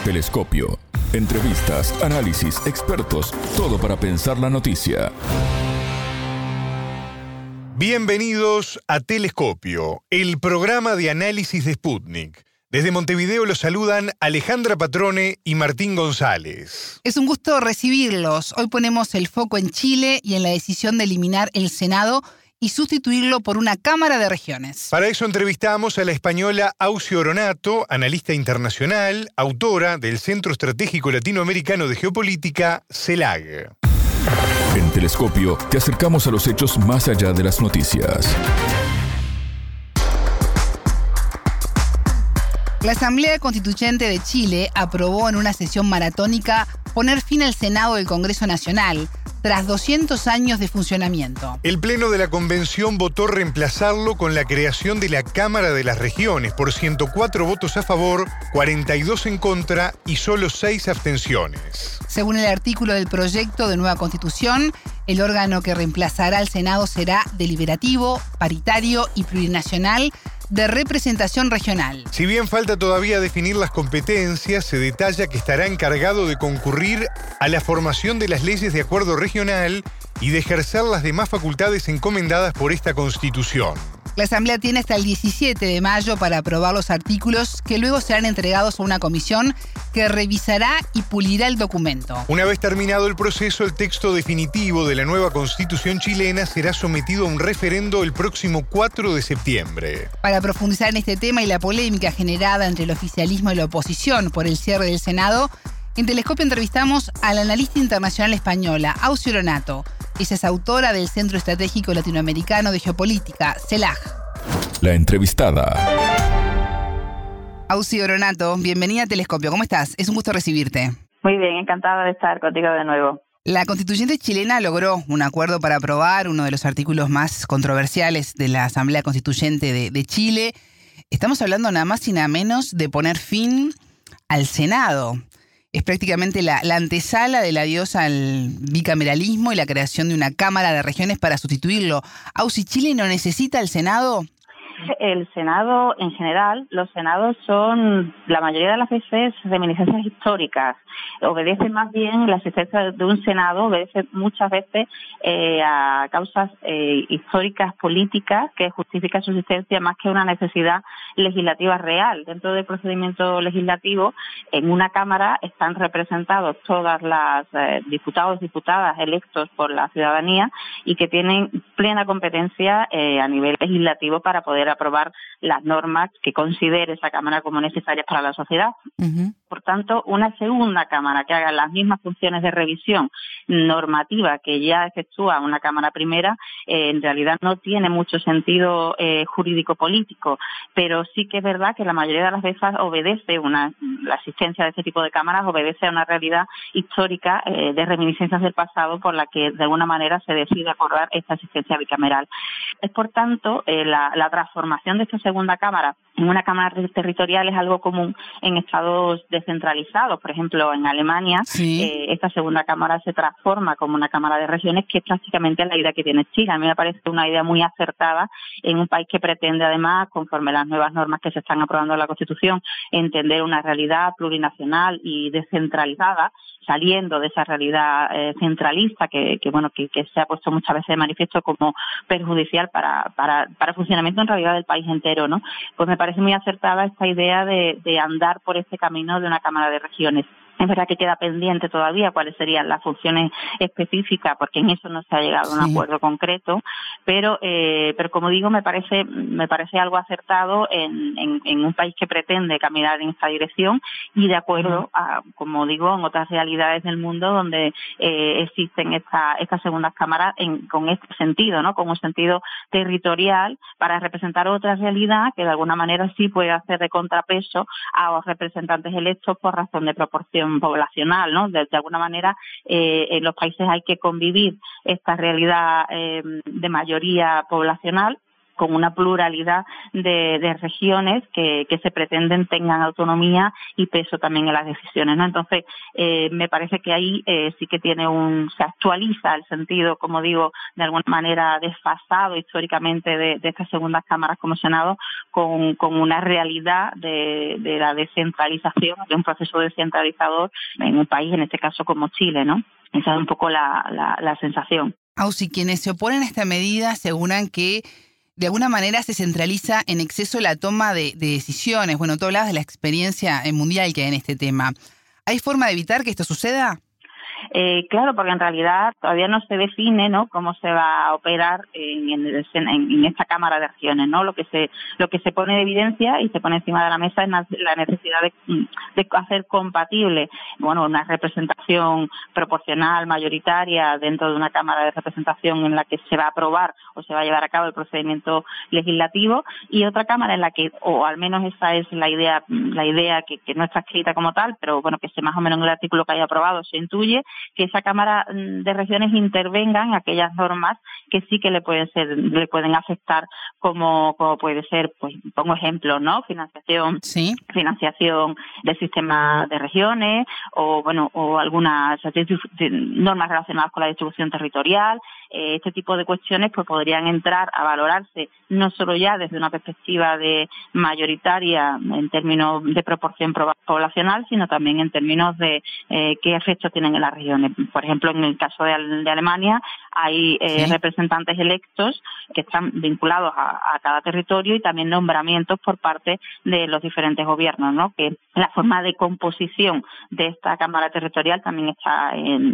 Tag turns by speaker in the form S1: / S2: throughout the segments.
S1: Telescopio. Entrevistas, análisis, expertos, todo para pensar la noticia.
S2: Bienvenidos a Telescopio, el programa de análisis de Sputnik. Desde Montevideo los saludan Alejandra Patrone y Martín González.
S3: Es un gusto recibirlos. Hoy ponemos el foco en Chile y en la decisión de eliminar el Senado y sustituirlo por una Cámara de Regiones.
S2: Para eso entrevistamos a la española Ausi Oronato, analista internacional, autora del Centro Estratégico Latinoamericano de Geopolítica, CELAG.
S1: En Telescopio te acercamos a los hechos más allá de las noticias.
S3: La Asamblea Constituyente de Chile aprobó en una sesión maratónica poner fin al Senado del Congreso Nacional, tras 200 años de funcionamiento.
S2: El Pleno de la Convención votó reemplazarlo con la creación de la Cámara de las Regiones por 104 votos a favor, 42 en contra y solo 6 abstenciones.
S3: Según el artículo del proyecto de nueva Constitución, el órgano que reemplazará al Senado será deliberativo, paritario y plurinacional, de representación regional.
S2: Si bien falta todavía definir las competencias, se detalla que estará encargado de concurrir a la formación de las leyes de acuerdo regional y de ejercer las demás facultades encomendadas por esta Constitución.
S3: La Asamblea tiene hasta el 17 de mayo para aprobar los artículos que luego serán entregados a una comisión que revisará y pulirá el documento.
S2: Una vez terminado el proceso, el texto definitivo de la nueva Constitución chilena será sometido a un referendo el próximo 4 de septiembre.
S3: Para profundizar en este tema y la polémica generada entre el oficialismo y la oposición por el cierre del Senado, en Telescopio entrevistamos a la analista internacional española, Ausi Oronato. Ella es autora del Centro Estratégico Latinoamericano de Geopolítica, CELAG.
S1: La entrevistada.
S3: Ausi Oronato, bienvenida a Telescopio. ¿Cómo estás? Es un gusto recibirte.
S4: Muy bien, encantada de estar contigo de nuevo.
S3: La constituyente chilena logró un acuerdo para aprobar uno de los artículos más controversiales de la Asamblea Constituyente de Chile. Estamos hablando nada más y nada menos de poner fin al Senado. Es prácticamente la antesala del adiós al bicameralismo y la creación de una Cámara de Regiones para sustituirlo. Ausi, ¿Chile no necesita el Senado?
S4: El Senado, en general, los senados son, la mayoría de las veces, reminiscencias históricas. Obedece más bien, la existencia de un Senado obedece muchas veces a causas históricas, políticas, que justifican su existencia más que una necesidad legislativa real. Dentro del procedimiento legislativo, en una Cámara están representados todas las diputados y diputadas electos por la ciudadanía y que tienen plena competencia a nivel legislativo para poder aprobar las normas que considere esa Cámara como necesarias para la sociedad. Uh-huh. Por tanto, una segunda Cámara que haga las mismas funciones de revisión normativa que ya efectúa una Cámara primera, en realidad no tiene mucho sentido jurídico-político, pero sí que es verdad que la mayoría de las veces obedece la existencia de este tipo de cámaras obedece a una realidad histórica de reminiscencias del pasado por la que de alguna manera se decide acordar esta existencia bicameral. Es por tanto la transformación de esta segunda Cámara en una Cámara territorial es algo común en estados descentralizados. Por ejemplo, en Alemania, sí. Esta segunda Cámara se transforma como una Cámara de Regiones, que es prácticamente la idea que tiene Chile. A mí me parece una idea muy acertada en un país que pretende, además, conforme las nuevas normas que se están aprobando en la Constitución, entender una realidad plurinacional y descentralizada, saliendo de esa realidad centralista que se ha puesto muchas veces de manifiesto como perjudicial para el funcionamiento en realidad del país entero, ¿no? Pues me parece muy acertada esta idea de andar por este camino de una Cámara de Regiones. Es verdad que queda pendiente todavía cuáles serían las funciones específicas, porque en eso no se ha llegado a un acuerdo concreto, pero como digo, me parece algo acertado en un país que pretende caminar en esta dirección y de acuerdo a, como digo, en otras realidades del mundo donde existen estas segundas cámaras con este sentido, ¿no? Con un sentido territorial para representar otra realidad que de alguna manera sí puede hacer de contrapeso a los representantes electos por razón de proporción poblacional, ¿no? De alguna manera en los países hay que convivir esta realidad de mayoría poblacional con una pluralidad de regiones que se pretenden tengan autonomía y peso también en las decisiones, ¿no? Entonces, me parece que ahí sí que se actualiza el sentido, como digo, de alguna manera desfasado históricamente de estas segundas cámaras como Senado, con una realidad de la descentralización, de un proceso descentralizador en un país, en este caso como Chile, ¿no? Esa es un poco la sensación.
S3: Ausi, quienes se oponen a esta medida aseguran que de alguna manera se centraliza en exceso la toma de decisiones. Bueno, tú hablabas de la experiencia mundial que hay en este tema. ¿Hay forma de evitar que esto suceda?
S4: Claro, porque en realidad todavía no se define, ¿no?, cómo se va a operar en esta Cámara de Regiones, ¿no? Lo que se pone de evidencia y se pone encima de la mesa es la necesidad de hacer compatible, bueno, una representación proporcional, mayoritaria dentro de una Cámara de Representación en la que se va a aprobar o se va a llevar a cabo el procedimiento legislativo, y otra Cámara en la que, o al menos esa es la idea que no está escrita como tal, pero bueno, que más o menos en el artículo que haya aprobado se intuye, que esa Cámara de Regiones intervenga en aquellas normas que sí que le pueden afectar, como puede ser, pues pongo ejemplos, ¿no? Financiación del sistema de regiones, o algunas normas relacionadas con la distribución territorial. Este tipo de cuestiones pues podrían entrar a valorarse no solo ya desde una perspectiva de mayoritaria en términos de proporción poblacional, sino también en términos de qué efectos tienen en las regiones. Por ejemplo, en el caso de Alemania hay representantes electos que están vinculados a cada territorio y también nombramientos por parte de los diferentes gobiernos, ¿no? Que la forma de composición de esta Cámara Territorial también está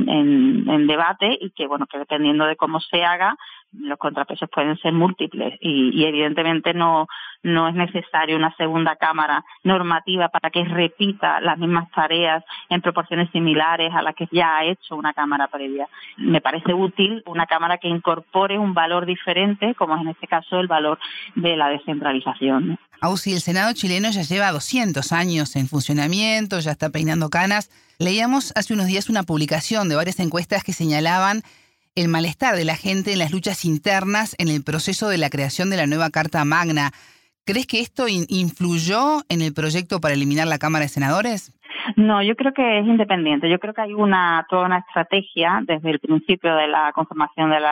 S4: en debate, y que bueno, que dependiendo de cómo se haga, los contrapesos pueden ser múltiples y evidentemente no es necesario una segunda cámara normativa para que repita las mismas tareas en proporciones similares a las que ya ha hecho una cámara previa. Me parece útil una cámara que incorpore un valor diferente, como es en este caso el valor de la descentralización, ¿no?
S3: Ausi, el Senado chileno ya lleva 200 años en funcionamiento, ya está peinando canas. Leíamos hace unos días una publicación de varias encuestas que señalaban el malestar de la gente en las luchas internas en el proceso de la creación de la nueva Carta Magna. ¿Crees que esto influyó en el proyecto para eliminar la Cámara de Senadores?
S4: No, yo creo que es independiente. Yo creo que hay toda una estrategia desde el principio de la conformación de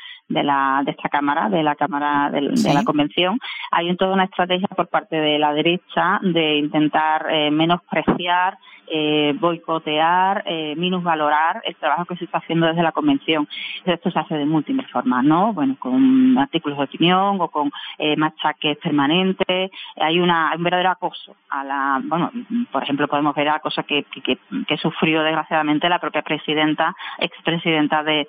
S4: esta Cámara, de la Convención. Hay toda una estrategia por parte de la derecha de intentar menospreciar, boicotear, minusvalorar el trabajo que se está haciendo desde la Convención. Esto se hace de múltiples formas, ¿no? Bueno, con artículos de opinión o con machaques permanentes. Hay un verdadero acoso por ejemplo, podemos ver acoso que sufrió desgraciadamente la propia expresidenta de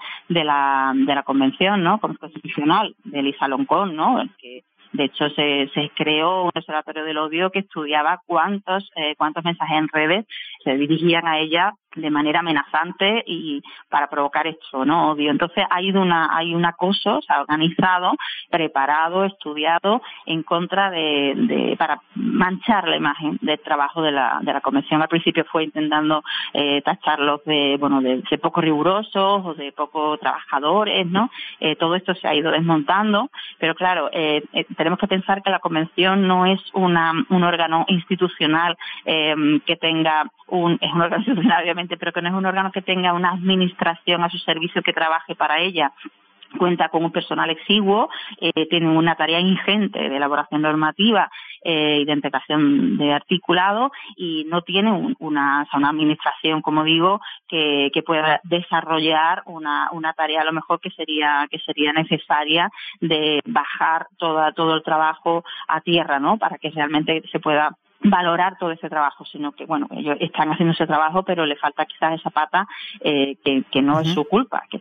S4: la Convención, ¿no?, constitucional, de Elisa Loncón, ¿no?, que de hecho se creó un observatorio del odio que estudiaba cuántos mensajes en redes se dirigían a ella de manera amenazante y para provocar esto, ¿no?, odio. Entonces hay un acoso, o sea, organizado, preparado, estudiado en contra para manchar la imagen del trabajo de la Convención. Al principio fue intentando tacharlos de ser poco rigurosos o de poco trabajadores, ¿no? Todo esto se ha ido desmontando, pero claro, tenemos que pensar que la Convención no es un órgano institucional que tenga es un órgano institucional, obviamente, pero que no es un órgano que tenga una administración a su servicio que trabaje para ella. Cuenta con un personal exiguo, tiene una tarea ingente de elaboración normativa y de integración de articulado, y no tiene una administración, como digo, que pueda desarrollar una tarea a lo mejor que sería necesaria de bajar todo el trabajo a tierra, ¿no?, para que realmente se pueda valorar todo ese trabajo, sino que, bueno, ellos están haciendo ese trabajo, pero le falta quizás esa pata que no es su culpa, que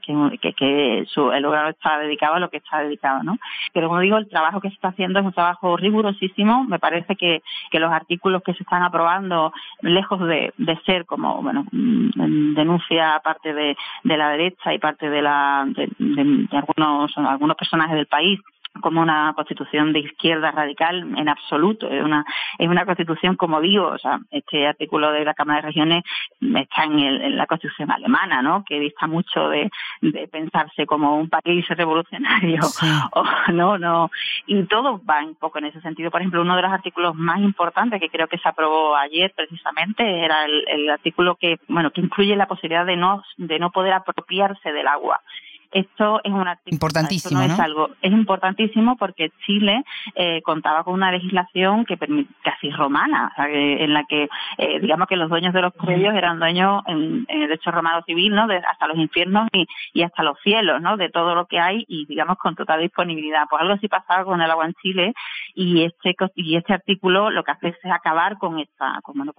S4: el órgano está dedicado a lo que está dedicado, ¿no? Pero, como digo, el trabajo que se está haciendo es un trabajo rigurosísimo. Me parece que los artículos que se están aprobando, lejos de ser como, bueno, denuncia parte de la derecha y parte de algunos personajes del país, como una constitución de izquierda radical en absoluto. Es una constitución, como digo, o sea, este artículo de la Cámara de Regiones está en la constitución alemana, ¿no? Que dista mucho de pensarse como un país revolucionario.
S3: Sí.
S4: No, y todo va un poco en ese sentido. Por ejemplo, uno de los artículos más importantes que creo que se aprobó ayer precisamente era el artículo que incluye la posibilidad de no poder apropiarse del agua. Esto es un artículo
S3: importantísimo,
S4: ¿no? Es importantísimo porque Chile contaba con una legislación que casi romana, o sea, en la que digamos que los dueños de los predios eran dueños en derecho romano civil, ¿no? Hasta los infiernos y hasta los cielos, ¿no? De todo lo que hay y digamos con total disponibilidad. Pues algo así pasaba con el agua en Chile y este artículo lo que hace es acabar con esta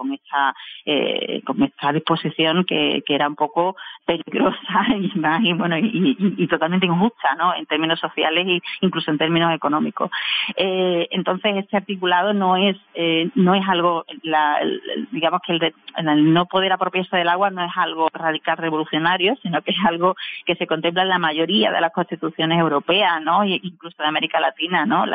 S4: disposición que era un poco peligrosa y totalmente injusta, ¿no? En términos sociales e incluso en términos económicos. Entonces este articulado no es algo, digamos que el no poder apropiarse del agua no es algo radical revolucionario, sino que es algo que se contempla en la mayoría de las constituciones europeas, ¿no? E incluso de América Latina, ¿no?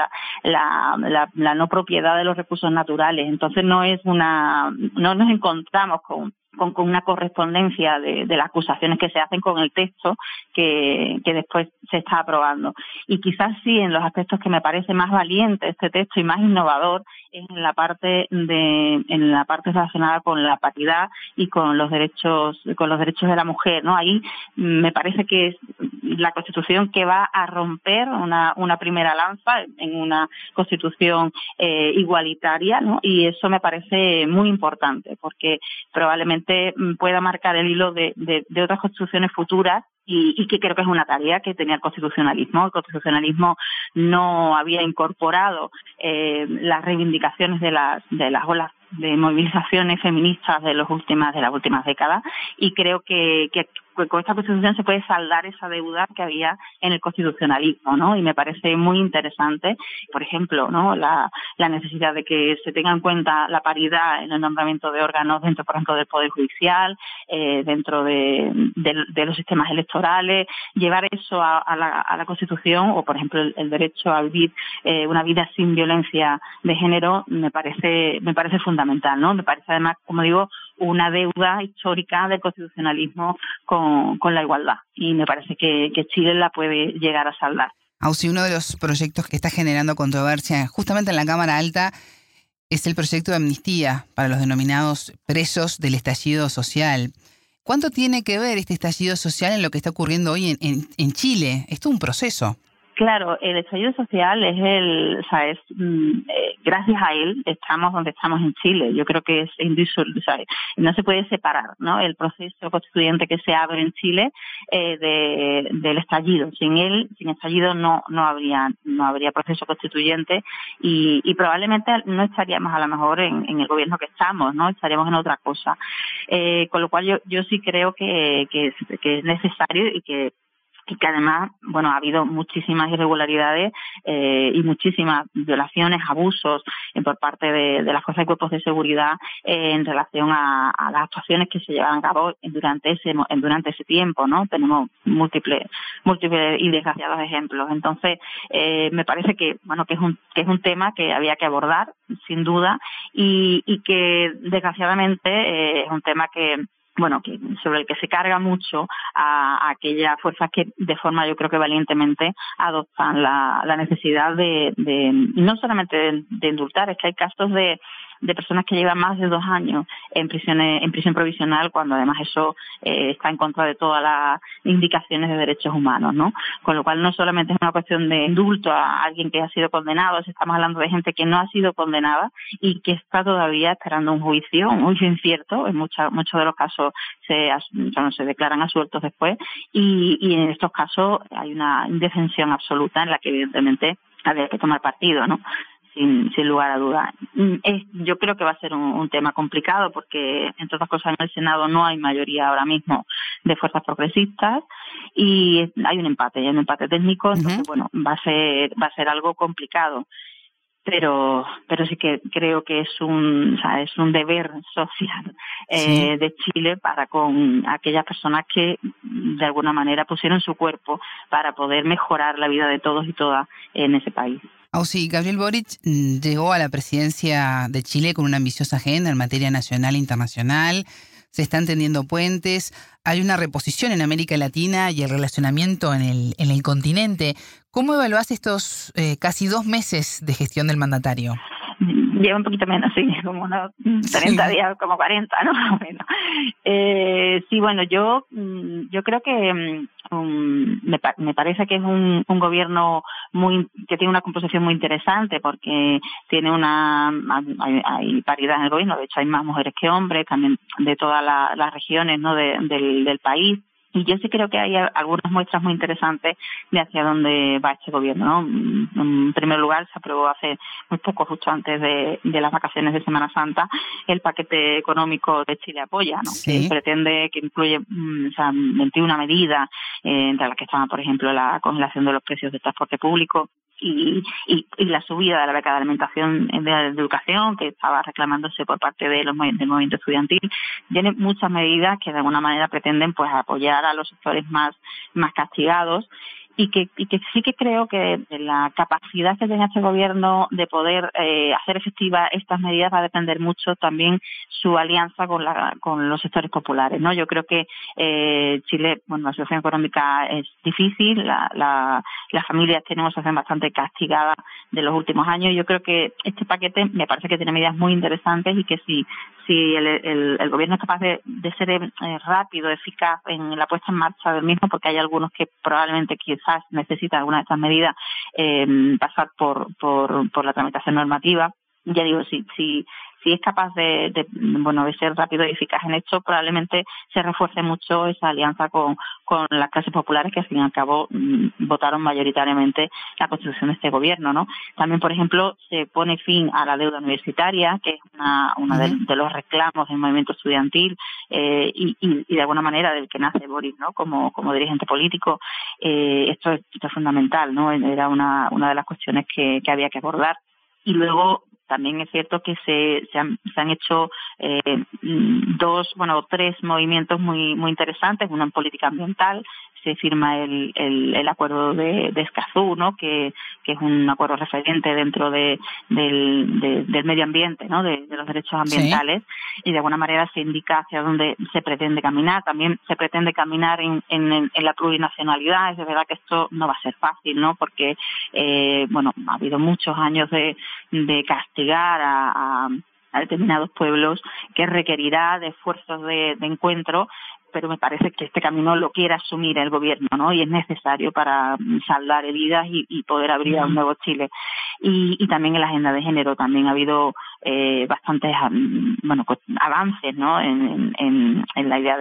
S4: La no propiedad de los recursos naturales. Entonces no nos encontramos con una correspondencia de las acusaciones que se hacen con el texto que después se está aprobando. Y quizás sí, en los aspectos que me parece más valiente este texto y más innovador es en la parte relacionada con la paridad y con los derechos de la mujer, ¿no? Ahí me parece que es la Constitución que va a romper una primera lanza en una Constitución igualitaria, ¿no? Y eso me parece muy importante porque probablemente pueda marcar el hilo de otras constituciones futuras y que creo que es una tarea que tenía el constitucionalismo. El constitucionalismo no había incorporado las reivindicaciones de las olas de movilizaciones feministas de las últimas décadas y creo que con esta Constitución se puede saldar esa deuda que había en el constitucionalismo, ¿no? Y me parece muy interesante, por ejemplo, ¿no? La necesidad de que se tenga en cuenta la paridad en el nombramiento de órganos dentro, por ejemplo, del Poder Judicial, dentro de los sistemas electorales, llevar eso a la Constitución o, por ejemplo, el derecho a vivir una vida sin violencia de género me parece fundamental, ¿no? Me parece además, como digo, una deuda histórica del constitucionalismo con la igualdad y me parece que Chile la puede llegar a saldar.
S3: Ausi, uno de los proyectos que está generando controversia justamente en la Cámara Alta es el proyecto de amnistía para los denominados presos del estallido social. ¿Cuánto tiene que ver este estallido social en lo que está ocurriendo hoy en Chile? Esto es un proceso.
S4: Claro, el estallido social gracias a él estamos donde estamos en Chile. Yo creo que es indisoluble, no se puede separar, ¿no? El proceso constituyente que se abre en Chile del estallido. Sin estallido no habría proceso constituyente y probablemente no estaríamos a lo mejor en el gobierno que estamos, ¿no? Estaríamos en otra cosa. Con lo cual yo sí creo que es necesario y que además, ha habido muchísimas irregularidades y muchísimas violaciones, abusos por parte de las fuerzas y cuerpos de seguridad en relación a las actuaciones que se llevan a cabo durante ese tiempo, ¿no? Tenemos múltiples y desgraciados ejemplos. Entonces, me parece que es un tema que había que abordar, sin duda, y que desgraciadamente es un tema que sobre el que se carga mucho a aquellas fuerzas que de forma yo creo que valientemente adoptan la necesidad de no solamente de indultar, es que hay casos de personas que llevan más de 2 años en prisión provisional, cuando además eso está en contra de todas las indicaciones de derechos humanos, ¿no? Con lo cual no solamente es una cuestión de indulto a alguien que ha sido condenado, estamos hablando de gente que no ha sido condenada y que está todavía esperando un juicio incierto. En muchos de los casos se declaran absueltos después y en estos casos hay una indefensión absoluta en la que evidentemente habría que tomar partido, ¿no? Sin lugar a dudas. Yo creo que va a ser un tema complicado porque, entre otras cosas, en el Senado no hay mayoría ahora mismo de fuerzas progresistas y hay un empate técnico, entonces, va a ser algo complicado. Pero sí que creo que es un deber social de Chile para con aquellas personas que de alguna manera pusieron su cuerpo para poder mejorar la vida de todos y todas en ese país.
S3: Ausi, Gabriel Boric llegó a la presidencia de Chile con una ambiciosa agenda en materia nacional e internacional. Se están tendiendo puentes, hay una reposición en América Latina y el relacionamiento en el continente. ¿Cómo evaluás estos casi 2 meses de gestión del mandatario?
S4: Lleva un poquito menos, sí, como unos 30 días, como 40, ¿no? Más o menos. Sí, bueno, yo creo que me parece que es un gobierno que tiene una composición muy interesante, porque tiene hay paridad en el gobierno. De hecho hay más mujeres que hombres, también de todas las regiones, ¿no? del país. Y yo sí creo que hay algunas muestras muy interesantes de hacia dónde va este gobierno, ¿no? En primer lugar, se aprobó hace muy poco, justo antes de las vacaciones de Semana Santa, el paquete económico de Chile Apoya, ¿no? Sí. Que incluye 21 medidas, entre las que estaban, por ejemplo, la congelación de los precios del transporte público y la subida de la beca de alimentación de educación, que estaba reclamándose por parte del movimiento estudiantil. Tiene muchas medidas que de alguna manera pretenden pues apoyar a los sectores más castigados, y que sí que creo que la capacidad que tenga este gobierno de poder hacer efectiva estas medidas va a depender mucho también su alianza con los sectores populares, ¿no? Yo creo que Chile, bueno, la situación económica es difícil, las familias tienen una situación bastante castigada de los últimos años. Yo creo que este paquete me parece que tiene medidas muy interesantes, y que si el gobierno es capaz de ser rápido, eficaz en la puesta en marcha del mismo, porque hay algunos que probablemente quizás necesitan alguna de estas medidas pasar por la tramitación normativa. Ya digo, si es capaz de ser rápido y eficaz en esto, probablemente se refuerce mucho esa alianza con las clases populares, que al fin y al cabo votaron mayoritariamente la constitución de este gobierno, ¿no? También, por ejemplo, se pone fin a la deuda universitaria, que es una de los reclamos del movimiento estudiantil y de alguna manera del que nace Boric, ¿no? Como dirigente político. Esto es fundamental, ¿no? Era una de las cuestiones que había que abordar. Y luego también es cierto que se han hecho 3 movimientos muy interesantes. Uno en política ambiental, se firma el acuerdo de Escazú, ¿no? Que es un acuerdo referente dentro del medio ambiente, ¿no? De los derechos ambientales. Sí. Y de alguna manera se indica hacia dónde se pretende caminar. También se pretende caminar en la plurinacionalidad. Es de verdad que esto no va a ser fácil, ¿no? Porque ha habido muchos años de castigar a determinados pueblos, que requerirá de esfuerzos de encuentro, pero me parece que este camino lo quiere asumir el gobierno, ¿no? Y es necesario para saldar heridas y poder abrir a un nuevo Chile. Y también en la agenda de género también ha habido bastantes avances, ¿no? En la idea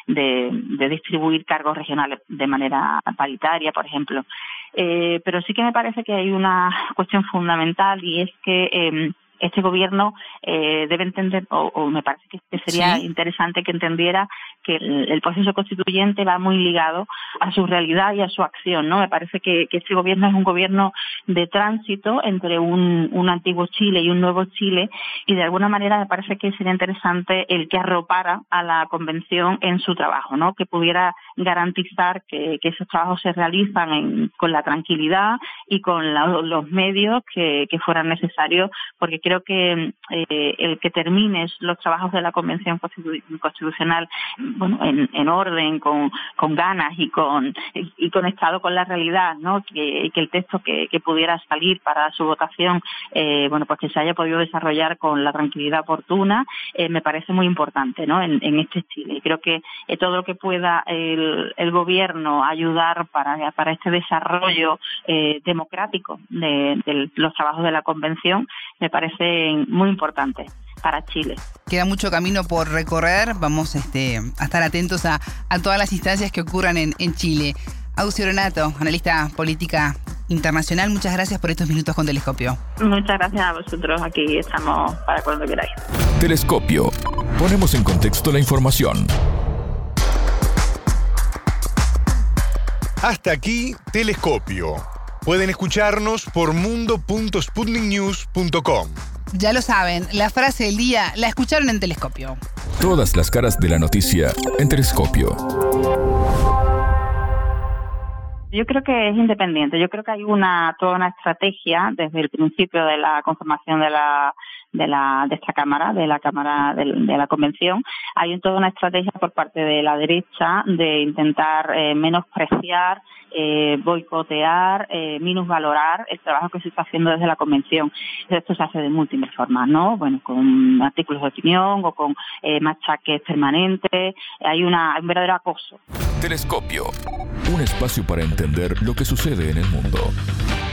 S4: de distribuir cargos regionales de manera paritaria, por ejemplo. Pero sí que me parece que hay una cuestión fundamental, y es que este gobierno debe entender, o me parece que sería interesante que entendiera, que el proceso constituyente va muy ligado a su realidad y a su acción, ¿no? Me parece que este gobierno es un gobierno de tránsito entre un antiguo Chile y un nuevo Chile, y de alguna manera me parece que sería interesante el que arropara a la convención en su trabajo, ¿no? Que pudiera garantizar que esos trabajos se realizan con la tranquilidad y con los medios que fueran necesarios, porque creo que el que termines los trabajos de la Convención Constitucional en orden, con ganas y conectado con la realidad, ¿no? Que el texto que pudiera salir para su votación pues que se haya podido desarrollar con la tranquilidad oportuna, me parece muy importante, ¿no? En este Chile. Y creo que todo lo que pueda el gobierno ayudar para este desarrollo democrático de los trabajos de la Convención me parece muy importante para Chile.
S3: Queda mucho camino por recorrer. Vamos a estar atentos a todas las instancias que ocurran en Chile. Ausi Ornato, analista política internacional, muchas gracias por estos minutos con Telescopio.
S4: Muchas gracias a vosotros. Aquí estamos para cuando queráis.
S1: Telescopio. Ponemos en contexto la información.
S2: Hasta aquí Telescopio. Pueden escucharnos por mundo.sputniknews.com.
S3: Ya lo saben, la frase del día la escucharon en Telescopio.
S1: Todas las caras de la noticia en Telescopio.
S4: Yo creo que es independiente. Yo creo que hay toda una estrategia desde el principio de la conformación de esta Cámara, de la Convención. Hay toda una estrategia por parte de la derecha de intentar menospreciar, boicotear, minusvalorar el trabajo que se está haciendo desde la Convención. Esto se hace de múltiples formas, ¿no? Bueno, con artículos de opinión o con machaques permanentes. Hay un verdadero acoso.
S1: Telescopio. Un espacio para entender lo que sucede en el mundo.